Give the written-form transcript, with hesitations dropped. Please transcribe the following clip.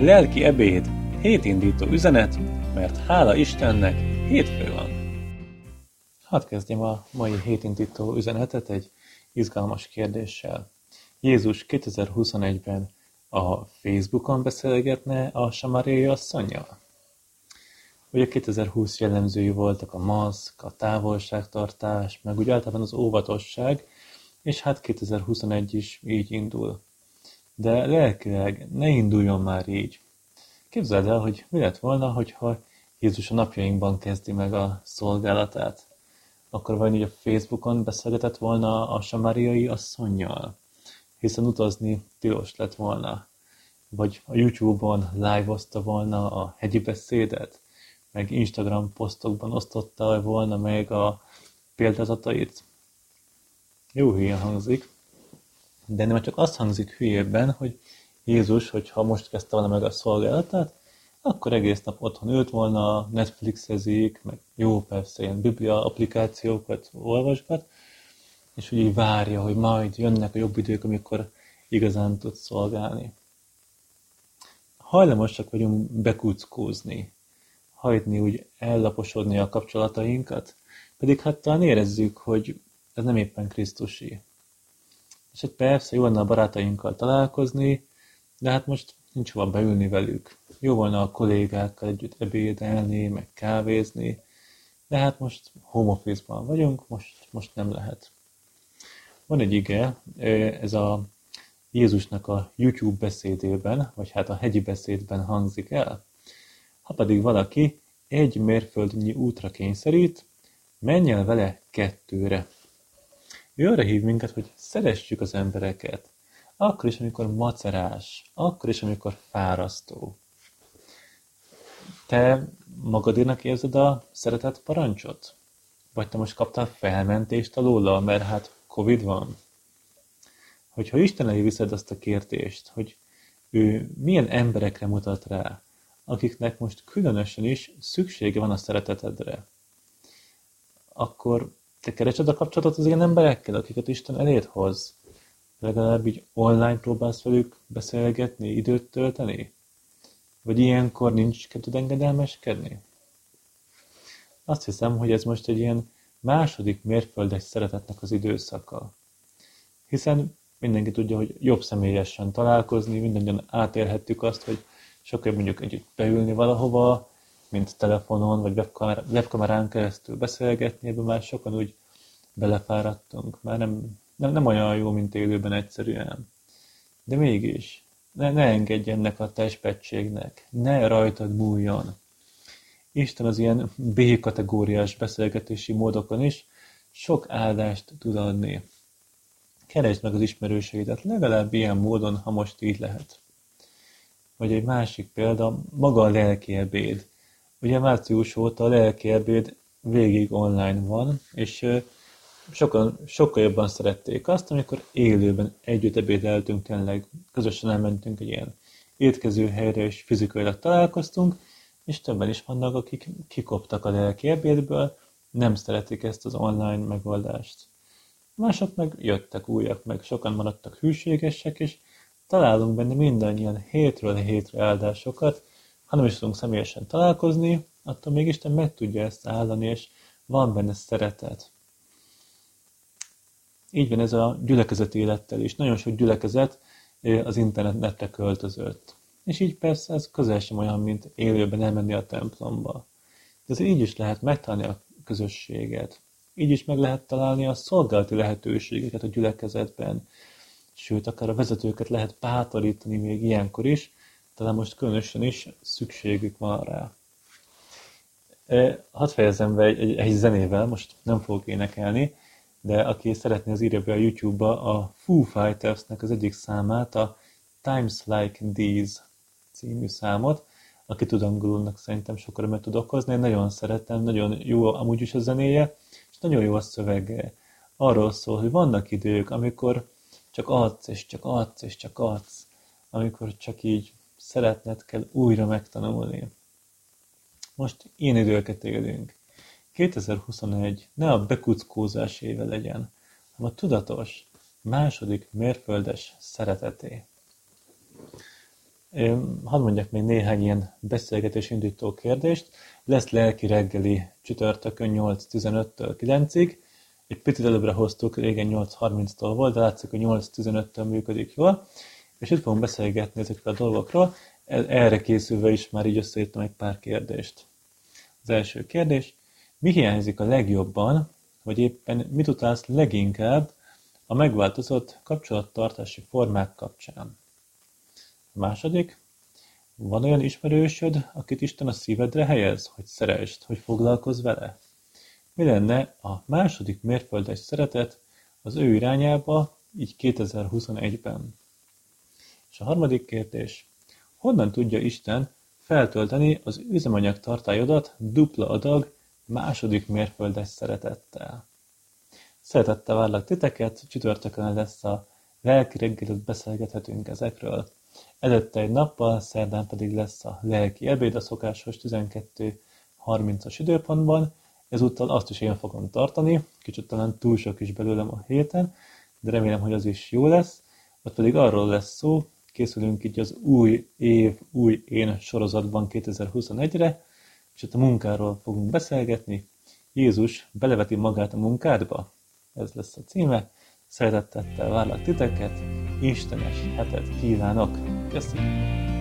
Lelki ebéd, hétindító üzenet, mert hála Istennek hétfő van. Hadd kezdjem a mai hétindító üzenetet egy izgalmas kérdéssel. Jézus 2021-ben a Facebookon beszélgetne a samáriai asszonnyal? Ugye 2020 jellemzői voltak a maszk, a távolságtartás, meg úgy általában az óvatosság, és hát 2021 is így indul. De lelkileg ne induljon már így. Képzeld el, hogy mi lett volna, hogyha Jézus a napjainkban kezdi meg a szolgálatát. Akkor vajon így a Facebookon beszélgetett volna a samáriai asszonnyal, hiszen utazni tilos lett volna. Vagy a YouTube-on live-ozta volna a hegyi beszédet, meg Instagram posztokban osztotta volna meg a példázatait. Jó hülye hangzik, de nem csak azt hangzik hülyében, hogy Jézus, hogyha most kezdte volna meg a szolgálatát, akkor egész nap otthon ült volna, Netflixezik, meg jó persze ilyen biblia applikációkat olvasgat, és úgy így várja, hogy majd jönnek a jobb idők, amikor igazán tud szolgálni. Hajlamosak vagyunk bekuckózni, hagyni úgy ellaposodni a kapcsolatainkat, pedig hát talán érezzük, hogy ez nem éppen Krisztusi. És hát persze jó lenne a barátainkkal találkozni, de hát most nincs hova beülni velük. Jó volna a kollégákkal együtt ebédelni, meg kávézni, de hát most home office-ban vagyunk, most nem lehet. Van egy ige, ez a Jézusnak a YouTube beszédében, vagy hát a hegyi beszédben hangzik el. Ha pedig valaki egy mérföldnyi útra kényszerít, menj el vele 2-re. Ő arra hív minket, hogy szeressük az embereket, akkor is, amikor macerás, akkor is, amikor fárasztó. Te magadénak érzed a szeretett parancsot? Vagy te most kaptál felmentést alóla, mert hát Covid van? Hogyha Isten elé viszed azt a kérdést, hogy ő milyen emberekre mutat rá, akiknek most különösen is szüksége van a szeretetedre, akkor te keresed a kapcsolatot az ilyen emberekkel, akiket Isten eléd hoz? Legalább így online próbálsz velük beszélgetni, időt tölteni? Vagy ilyenkor nincs kedved engedelmeskedni? Azt hiszem, hogy ez most egy ilyen második mérföldes szeretetnek az időszaka. Hiszen mindenki tudja, hogy jobb személyesen találkozni, mindannyian átélhettük azt, hogy sokkal mondjuk együtt beülni valahova, mint telefonon vagy webkamerán keresztül beszélgetni, ebben már sokan úgy belefáradtunk. Már nem olyan jó, mint élőben egyszerűen. De mégis, ne engedj ennek a testpettségnek, ne rajtad múljon. Isten az ilyen B-kategóriás beszélgetési módokon is sok áldást tud adni. Keresd meg az ismerőseidet, legalább ilyen módon, ha most így lehet. Vagy egy másik példa, maga a lelki ebéd. Ugye március óta a lelki ebéd végig online van, és sokkal jobban szerették azt, amikor élőben együtt ebédeltünk, tényleg közösen elmentünk egy ilyen étkező helyre, és fizikailag találkoztunk, és többen is vannak, akik kikoptak a lelki ebédből, nem szeretik ezt az online megoldást. Mások meg jöttek újak, meg sokan maradtak hűségesek, és találunk benne mindannyian hétről hétre áldásokat, ha nem is tudunk személyesen találkozni, attól még Isten meg tudja ezt áldani, és van benne szeretet. Így van ez a gyülekezeti élettel is. Nagyon sok gyülekezet az internetre költözött. És így persze ez közel sem olyan, mint élőben elmenni a templomba. De azért így is lehet megtalálni a közösséget. Így is meg lehet találni a szolgálati lehetőségeket a gyülekezetben. Sőt, akár a vezetőket lehet bátorítani még ilyenkor is, talán most különösen is szükségük van rá. Hadd fejezzem be egy zenével, most nem fogok énekelni, de aki szeretné, az írja be a YouTube-ba a Foo Fighters-nek az egyik számát, a Times Like These című számot, aki tud angolulnak, szerintem sok örömet tud okozni. Én nagyon szeretem, nagyon jó amúgy is a zenéje, és nagyon jó a szövege. Arról szól, hogy vannak idők, amikor csak adsz, és csak adsz, és csak adsz, amikor csak így szeretned kell újra megtanulni. Most ilyen időket élünk. 2021 ne a bekuckózás éve legyen, hanem a tudatos, második mérföldes szereteté. Hadd mondjak még néhány ilyen beszélgetés indító kérdést. Lesz lelki reggeli csütörtökön 8:15-től 9-ig. Egy picit előbbre hoztuk, régen 8:30-tól volt, de látszik, hogy 8:15-től működik jól. És itt fogunk beszélgetni ezekről a dolgokról. Erre készülve is már így összeírtam egy pár kérdést. Az első kérdés: mi hiányzik a legjobban, vagy éppen mit utálsz leginkább a megváltozott kapcsolattartási formák kapcsán? A második: van olyan ismerősöd, akit Isten a szívedre helyez, hogy szeresd, hogy foglalkozz vele? Mi lenne a második mérföldes szeretet az ő irányába, így 2021-ben? És a harmadik kérdés: honnan tudja Isten feltölteni az üzemanyag tartályodat dupla adag második mérföldes szeretettel? Szeretettel várlak titeket, csütörtökön lesz a lelki reggelit, beszélgethetünk ezekről. Előtte egy nappal, szerdán pedig lesz a lelki ebéd a szokásos 12:30-as időpontban. Ezúttal azt is én fogom tartani, kicsit talán túl sok is belőlem a héten, de remélem, hogy az is jó lesz. Ott pedig arról lesz szó, készülünk így az új év, új én sorozatban 2021-re, és ott a munkáról fogunk beszélgetni. Jézus beleveti magát a munkádba? Ez lesz a címe. Szeretettel várlak titeket, istenes hetet kívánok! Köszönöm!